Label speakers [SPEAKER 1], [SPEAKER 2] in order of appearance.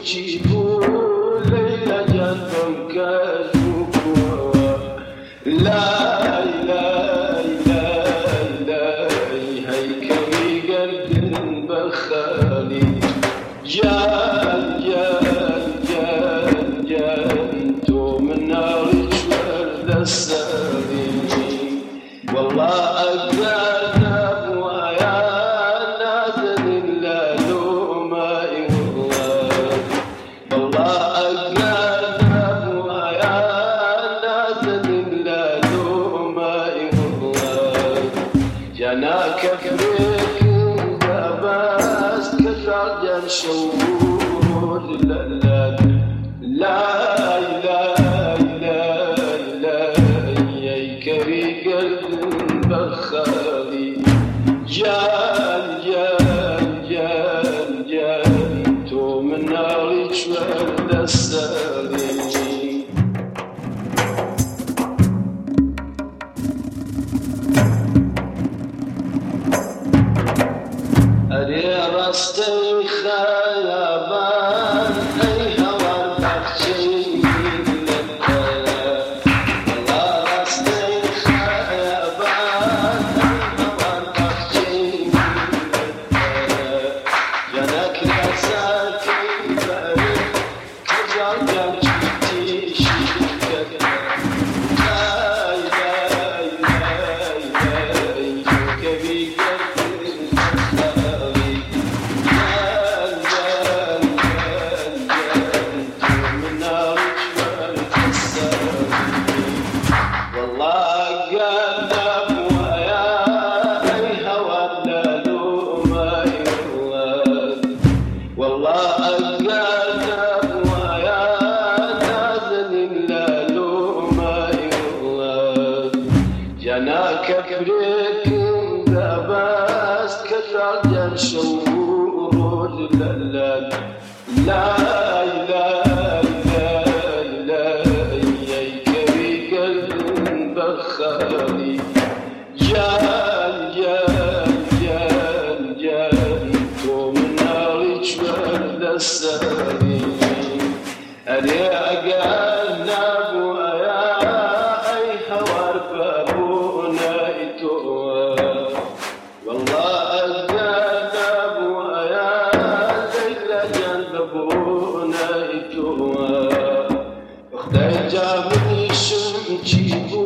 [SPEAKER 1] شمتي ليلة جنبهم كذبوا لا إله إلا هيكلي قلب بخالي جان تو من نار ورد السالي والله أقدر ويا نازل إلا لومي والله أقدر ويا نازل إلا لومي جناك فريق بس كثر جن شهور لا قلب بخالي جان تو من ناري ورد السالي أري رستي خيابان أي هوى بخشي جناك فريق بس كثر جن شهور لا يكري قلب بخالي جان تو من ناري ورد السالي أري أقنب ويا أي هوار بابونا إتوا والله أقنب ويا ليلة جنبونا إتوا اختي جابني شمتي